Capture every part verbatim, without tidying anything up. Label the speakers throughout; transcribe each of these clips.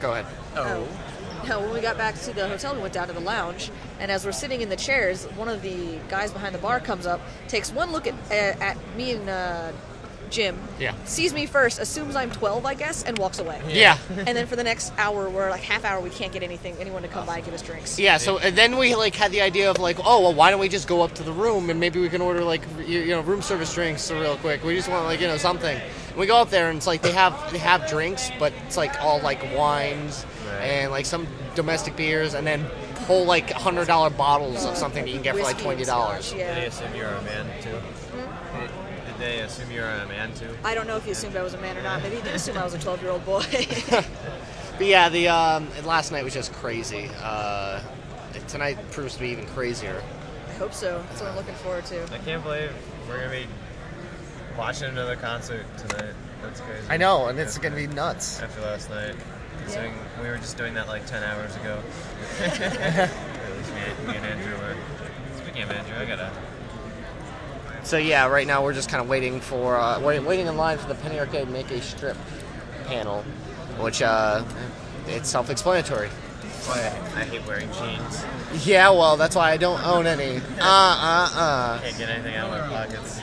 Speaker 1: Go ahead.
Speaker 2: Oh. No, when we got back to the hotel, we went down to the lounge, and as we're sitting in the chairs, one of the guys behind the bar comes up, takes one look at uh, at me and uh, Jim,
Speaker 1: Yeah.
Speaker 2: sees me first, assumes I'm twelve, I guess, and walks away.
Speaker 1: Yeah.
Speaker 2: And then for the next hour, we're like half hour, we can't get anything, anyone to come by and give us drinks.
Speaker 1: Yeah, so and then we like had the idea of like, oh, well, why don't we just go up to the room and maybe we can order like you you know room service drinks real quick. We just want like you know something. And we go up there and it's like they have they have drinks, but it's like all like wines
Speaker 3: Right.
Speaker 1: and like some domestic beers, and then whole like hundred dollar bottles of something that you can get for like
Speaker 2: Whiskey
Speaker 1: twenty
Speaker 2: and
Speaker 1: dollars.
Speaker 2: scotch,
Speaker 3: Did they
Speaker 2: Yeah.
Speaker 3: assume you were a man too? Did, did they assume you were a man too?
Speaker 2: I don't know if he assumed I was a man or not. Maybe he did assume I was a twelve-year-old boy.
Speaker 1: But yeah, the um, last night was just crazy. Uh, tonight proves to be even crazier.
Speaker 2: I hope so. That's what I'm looking forward to.
Speaker 3: I can't believe we're gonna be watching another concert tonight. That's crazy.
Speaker 1: I know, and it's gonna be nuts.
Speaker 3: After last night, considering we were just doing that like ten hours ago. Or at least me, me and Andrew were. Speaking of Andrew, I gotta.
Speaker 1: So yeah, right now we're just kind of waiting for uh, wait, waiting in line for the Penny Arcade Make a Strip panel, which uh, it's self-explanatory.
Speaker 3: Boy, I, I hate wearing jeans.
Speaker 1: Yeah, well, that's why I don't own any. Uh, uh, uh.
Speaker 3: Can't get anything out of my pockets.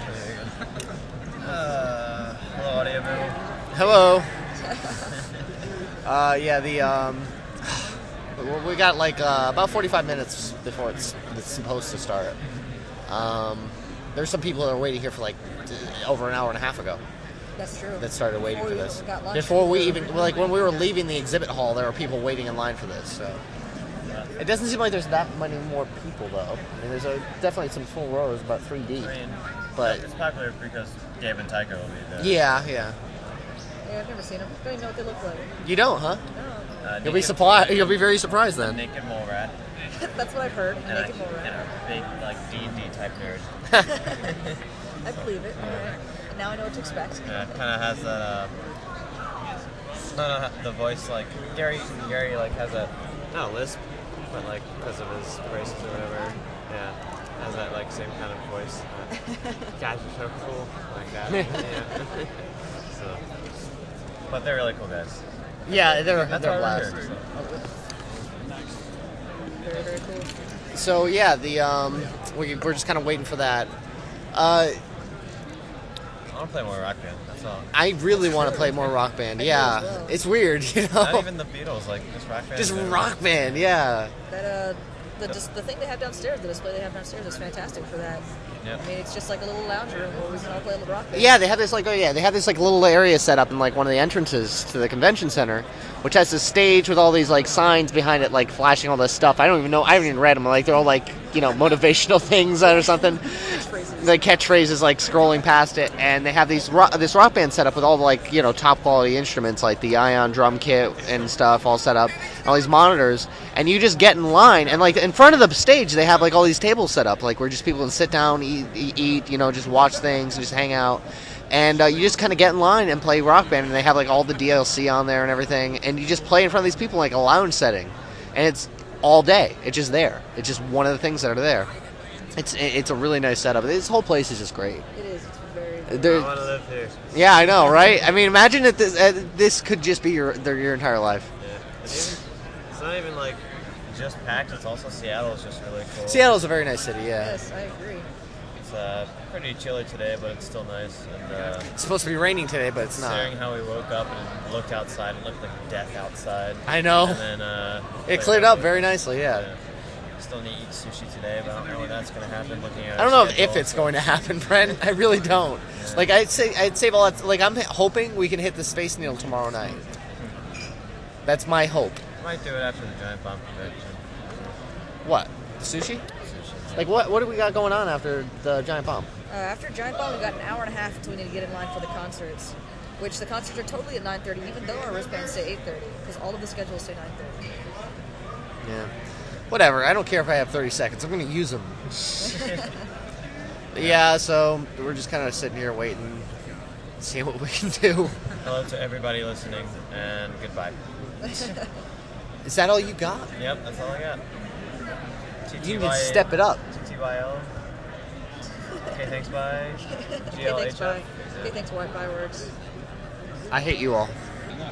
Speaker 3: Uh, hello, audio boo.
Speaker 1: Hello. uh, yeah, the um, we got like uh, about forty-five minutes before it's, it's supposed to start. Um, there's some people that are waiting here for like over an hour and a half ago.
Speaker 2: That's true.
Speaker 1: That started waiting
Speaker 2: Before
Speaker 1: for
Speaker 2: we
Speaker 1: this.
Speaker 2: even got lunch.
Speaker 1: Before we even, like when we were leaving the exhibit hall, there were people waiting in line for this. So it doesn't seem like there's that many more people though. I mean, there's a, definitely some full rows, about three deep.
Speaker 3: I mean,
Speaker 1: But
Speaker 3: it's popular because Gabe and Tycho will be there.
Speaker 1: yeah, yeah.
Speaker 2: Yeah, I've never seen them. Don't even know what they look like.
Speaker 1: You don't, huh?
Speaker 2: No.
Speaker 3: Uh,
Speaker 1: You'll be
Speaker 3: naked-
Speaker 1: surprised. You'll be very surprised then.
Speaker 3: Naked mole rat.
Speaker 2: That's what I've heard.
Speaker 3: And,
Speaker 2: Naked
Speaker 3: a,
Speaker 2: mole rat.
Speaker 3: and a big like D and D type nerd.
Speaker 2: I believe it. All right. And now I know what to expect.
Speaker 3: Yeah, kind of has that. Uh, kind of the voice like Gary. Gary like has a not a lisp, but like because of his braces or whatever. Yeah, has that like same kind of voice. Uh, guys are so cool like that. Yeah. So, but they're really cool guys.
Speaker 1: Yeah, they're
Speaker 3: That's
Speaker 1: they're
Speaker 3: why we're
Speaker 1: blast.
Speaker 3: here. So.
Speaker 2: Very, very cool.
Speaker 1: So yeah, the um, we, we're just kind of waiting for that. Uh,
Speaker 3: I want to play more Rock Band. That's all.
Speaker 1: I really want to play more Rock Band. Yeah,
Speaker 2: as well.
Speaker 1: it's weird, you know.
Speaker 3: Not even the Beatles, like just Rock Band.
Speaker 1: Just
Speaker 3: in general.
Speaker 1: Rock Band, yeah.
Speaker 2: That uh, the just the thing they have downstairs, the display they have downstairs, is fantastic for that.
Speaker 3: Yep.
Speaker 2: I mean, it's just like a little lounge room where we can all play a little rock band.
Speaker 1: Yeah, they have this like oh yeah, they have this like little area set up in like one of the entrances to the convention center, which has this stage with all these like signs behind it, like flashing all this stuff. I don't even know. I haven't even read them. Like they're all like you know motivational things or something.
Speaker 2: Catchphrases.
Speaker 1: The catchphrases like scrolling past it, and they have these rock, this rock band set up with all the like you know top quality instruments like the Ion drum kit and stuff all set up, all these monitors, and you just get in line and like in front of the stage they have like all these tables set up like where just people can sit down, eat, eat, eat you know, just watch things, just hang out, and uh, you just kind of get in line and play Rock Band, and they have like all the D L C on there and everything, and you just play in front of these people like a lounge setting, and it's all day. It's just there. It's just one of the things that are there. It's it's a really nice setup. This whole place is just great.
Speaker 2: It is. It's very.
Speaker 3: I
Speaker 1: There-
Speaker 3: want to live here.
Speaker 1: yeah, I know, right? I mean, imagine if this uh, this could just be your their, your entire life.
Speaker 3: Yeah. And even, it's not even like just packed. It's also Seattle is just really cool.
Speaker 1: Seattle's a very nice city. Yeah,
Speaker 2: Yes, I agree.
Speaker 3: It's uh, pretty chilly today, but it's still nice. And uh,
Speaker 1: it's supposed to be raining today, but it's
Speaker 3: considering
Speaker 1: not.
Speaker 3: how we woke up and looked outside, it looked like death outside.
Speaker 1: I know.
Speaker 3: And then uh,
Speaker 1: It cleared up very nicely. Yeah.
Speaker 3: Yeah. Still need to eat sushi today, but I don't know when that's going to happen. Looking at
Speaker 1: I don't know if, if it's going to happen, Brent. I really don't.
Speaker 3: Yeah.
Speaker 1: Like I'd say, I'd save all that. Like I'm hoping we can hit the Space Needle tomorrow night. That's my hope.
Speaker 3: Might do it after the Giant Bomb convention.
Speaker 1: What? Sushi?
Speaker 3: Sushi.
Speaker 1: Like what? What do we got going on after the Giant Bomb?
Speaker 2: Uh, after Giant Bomb, we got an hour and a half until we need to get in line for the concerts, which the concerts are totally at nine thirty, even though our wristbands say eight thirty, because all of the schedules say nine thirty.
Speaker 1: Yeah. Whatever. I don't care if I have thirty seconds. I'm going to use them. Yeah. So we're just kind of sitting here waiting, seeing what we can do.
Speaker 3: Hello to everybody listening, and goodbye.
Speaker 1: Is that all you got?
Speaker 3: Yep, that's all I got.
Speaker 1: You need to step it up.
Speaker 3: T T Y L. Okay, thanks, bye. G
Speaker 2: Okay,
Speaker 3: L H
Speaker 2: thanks,
Speaker 3: F.
Speaker 2: bye. Okay, thanks, Wi-Fi works.
Speaker 1: I hate you all.